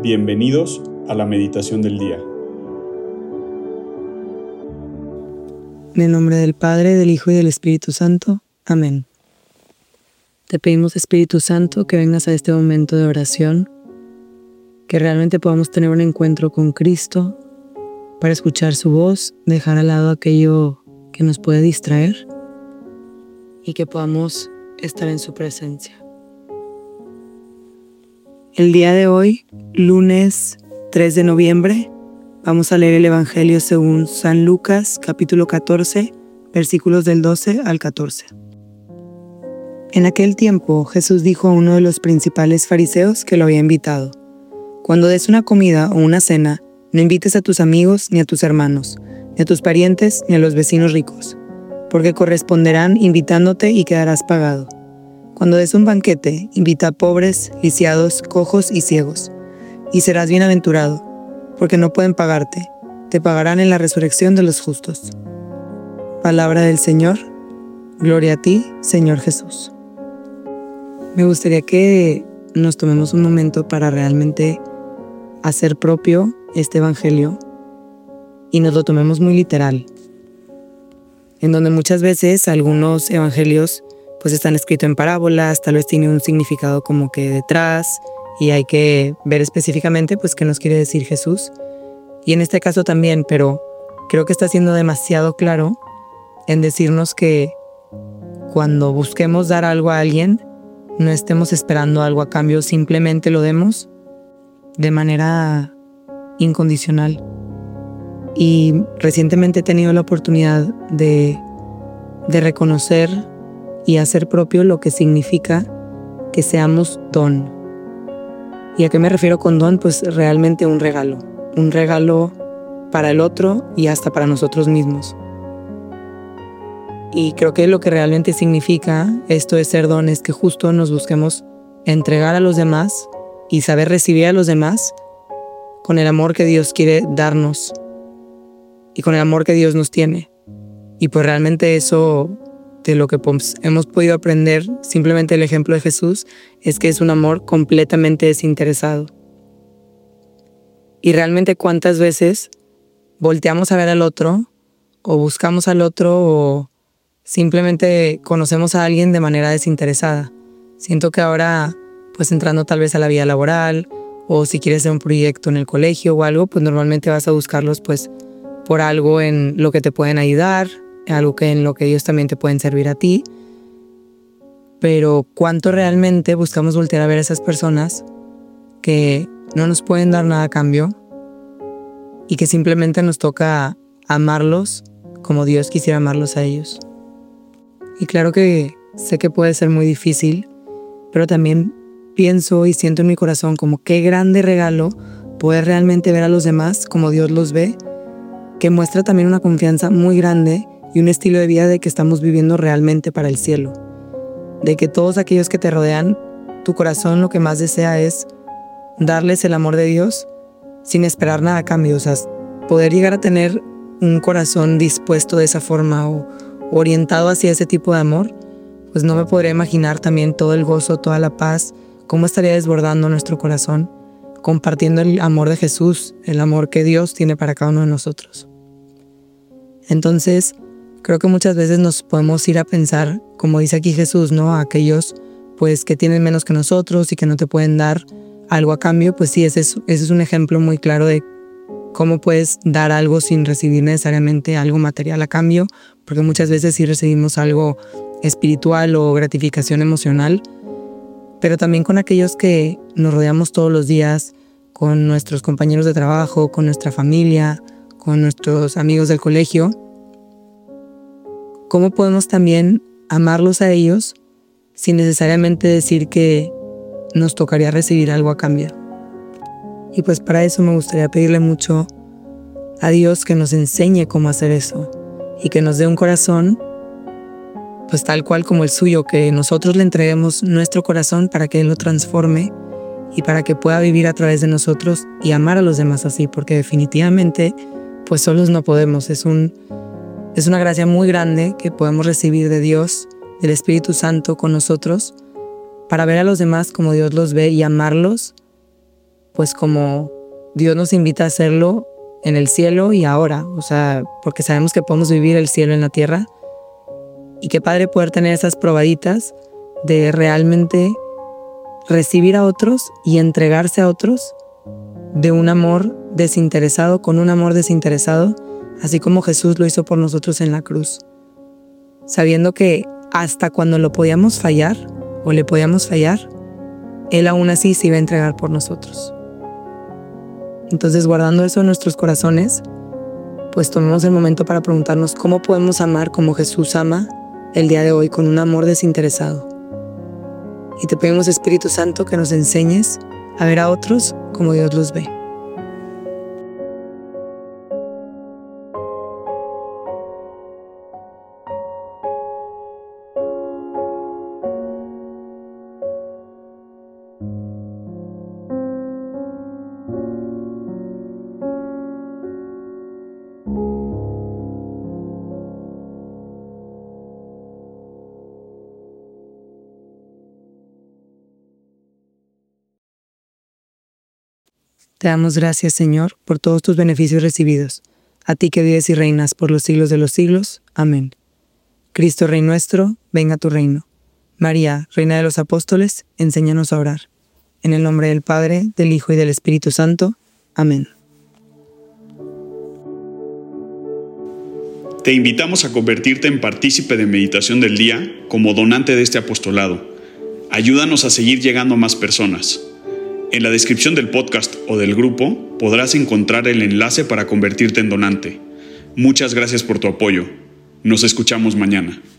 Bienvenidos a la meditación del día. En el nombre del Padre, del Hijo y del Espíritu Santo. Amén. Te pedimos, Espíritu Santo, que vengas a este momento de oración, que realmente podamos tener un encuentro con Cristo para escuchar su voz, dejar al lado aquello que nos puede distraer y que podamos estar en su presencia. El día de hoy, lunes 3 de noviembre, vamos a leer el Evangelio según San Lucas, capítulo 14, versículos del 12 al 14. En aquel tiempo, Jesús dijo a uno de los principales fariseos que lo había invitado: «Cuando des una comida o una cena, no invites a tus amigos ni a tus hermanos, ni a tus parientes ni a los vecinos ricos, porque corresponderán invitándote y quedarás pagado. Cuando des un banquete, invita a pobres, lisiados, cojos y ciegos, y serás bienaventurado, porque no pueden pagarte, te pagarán en la resurrección de los justos». Palabra del Señor. Gloria a ti, Señor Jesús. Me gustaría que nos tomemos un momento para realmente hacer propio este Evangelio y nos lo tomemos muy literal, en donde muchas veces algunos evangelios pues están escritos en parábolas, tal vez tiene un significado como que detrás y hay que ver específicamente pues qué nos quiere decir Jesús. Y en este caso también, pero creo que está siendo demasiado claro en decirnos que cuando busquemos dar algo a alguien, no estemos esperando algo a cambio, simplemente lo demos de manera incondicional. Y recientemente he tenido la oportunidad de reconocer y hacer propio lo que significa que seamos don. ¿Y a qué me refiero con don? Pues realmente un regalo para el otro y hasta para nosotros mismos. Y creo que lo que realmente significa esto de ser don es que justo nos busquemos entregar a los demás y saber recibir a los demás con el amor que Dios quiere darnos y con el amor que Dios nos tiene. Y pues realmente eso, de lo que hemos podido aprender, simplemente el ejemplo de Jesús, es que es un amor completamente desinteresado. Y realmente cuántas veces volteamos a ver al otro, o buscamos al otro, o simplemente conocemos a alguien de manera desinteresada. Siento que ahora, pues entrando tal vez a la vida laboral, o si quieres hacer un proyecto en el colegio o algo, pues normalmente vas a buscarlos pues por algo en lo que te pueden ayudar, algo que en lo que ellos también te pueden servir a ti. Pero ¿cuánto realmente buscamos voltear a ver a esas personas que no nos pueden dar nada a cambio y que simplemente nos toca amarlos como Dios quisiera amarlos a ellos? Y claro que sé que puede ser muy difícil, pero también pienso y siento en mi corazón como qué grande regalo poder realmente ver a los demás como Dios los ve, que muestra también una confianza muy grande y un estilo de vida de que estamos viviendo realmente para el cielo. De que todos aquellos que te rodean, tu corazón lo que más desea es darles el amor de Dios sin esperar nada a cambio. O sea, poder llegar a tener un corazón dispuesto de esa forma o orientado hacia ese tipo de amor, pues no me podría imaginar también todo el gozo, toda la paz, cómo estaría desbordando nuestro corazón, compartiendo el amor de Jesús, el amor que Dios tiene para cada uno de nosotros. Entonces, creo que muchas veces nos podemos ir a pensar, como dice aquí Jesús, ¿no? A aquellos pues que tienen menos que nosotros y que no te pueden dar algo a cambio. Pues sí, ese es un ejemplo muy claro de cómo puedes dar algo sin recibir necesariamente algo material a cambio, porque muchas veces sí recibimos algo espiritual o gratificación emocional, pero también con aquellos que nos rodeamos todos los días, con nuestros compañeros de trabajo, con nuestra familia, con nuestros amigos del colegio. ¿Cómo podemos también amarlos a ellos sin necesariamente decir que nos tocaría recibir algo a cambio? Y pues para eso me gustaría pedirle mucho a Dios que nos enseñe cómo hacer eso y que nos dé un corazón pues tal cual como el suyo, que nosotros le entreguemos nuestro corazón para que Él lo transforme y para que pueda vivir a través de nosotros y amar a los demás así, porque definitivamente pues solos no podemos. Es una gracia muy grande que podemos recibir de Dios, del Espíritu Santo con nosotros, para ver a los demás como Dios los ve y amarlos pues como Dios nos invita a hacerlo en el cielo y ahora, o sea, porque sabemos que podemos vivir el cielo en la tierra. Y qué padre poder tener esas probaditas de realmente recibir a otros y entregarse a otros de un amor desinteresado, con un amor desinteresado, así como Jesús lo hizo por nosotros en la cruz. Sabiendo que hasta cuando lo podíamos fallar o le podíamos fallar, Él aún así se iba a entregar por nosotros. Entonces, guardando eso en nuestros corazones, pues tomemos el momento para preguntarnos cómo podemos amar como Jesús ama el día de hoy, con un amor desinteresado. Y te pedimos, Espíritu Santo, que nos enseñes a ver a otros como Dios los ve. Te damos gracias, Señor, por todos tus beneficios recibidos. A ti que vives y reinas por los siglos de los siglos. Amén. Cristo, Rey nuestro, venga a tu reino. María, Reina de los Apóstoles, enséñanos a orar. En el nombre del Padre, del Hijo y del Espíritu Santo. Amén. Te invitamos a convertirte en partícipe de Meditación del Día como donante de este apostolado. Ayúdanos a seguir llegando a más personas. En la descripción del podcast o del grupo podrás encontrar el enlace para convertirte en donante. Muchas gracias por tu apoyo. Nos escuchamos mañana.